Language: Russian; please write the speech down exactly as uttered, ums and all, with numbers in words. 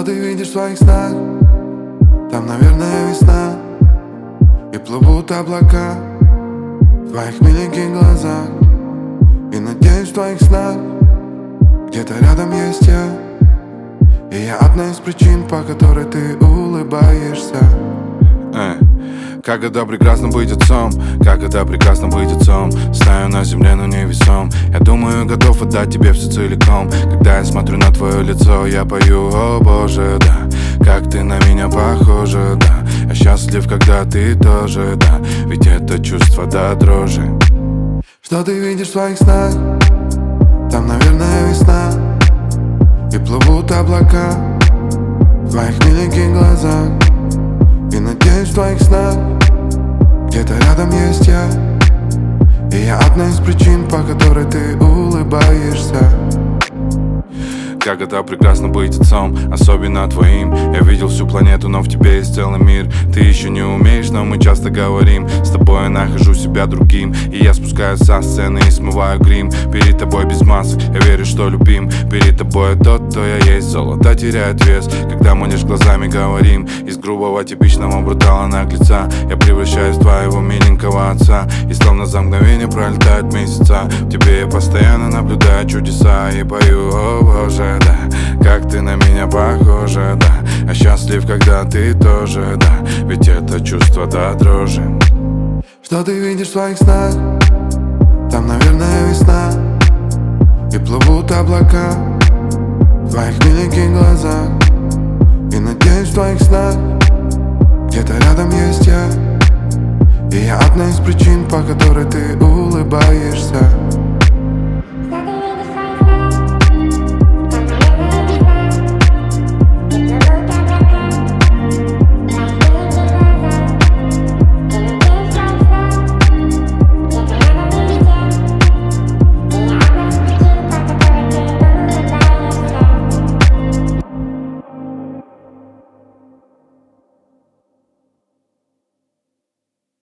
Что ты видишь в своих снах? Там, наверное, весна, и плывут облака в твоих миленьких глазах. И надеюсь, в твоих снах где-то рядом есть я, и я одна из причин, по которой ты улыбаешься. Эй, как это прекрасно быть отцом, как это прекрасно быть отцом. Стою на земле, но не весом. Я думаю, готов отдать тебе все целиком. Когда я смотрю на твое лицо, я пою: о боже, да, как ты на меня похожа, да. Я счастлив, когда ты тоже, да, ведь это чувство до дрожи. Что ты видишь в своих снах? Там, наверное, весна, и плывут облака в твоих миленьких глазах. И надеюсь, в твоих снах где-то рядом есть я, и я одна из причин, по которой ты улыбаешься. Как это прекрасно быть отцом, особенно твоим. Я видел всю планету, но в тебе есть целый мир. Ты еще не умеешь, но мы часто говорим. С тобой я нахожу себя другим, и я спускаюсь со сцены и смываю грим. Перед тобой без масок, я верю, что любим. Перед тобой тот, кто я есть. Золото теряет вес, когда мы лишь глазами говорим. Из грубого типичного брутала наглеца я превращаюсь в твоего миленького отца. И словно за мгновение пролетают месяца. В тебе я постоянно наблюдаю чудеса и пою: о боже, да, как ты на меня похожа, да. Я счастлив, когда ты тоже, да, ведь это чувство до дрожи. Что ты видишь в своих снах? Там, наверное, весна, и плывут облака в твоих миленьких глазах. И надеюсь, в твоих снах где-то рядом есть я, и я одна из причин, по которой ты улыбаешься.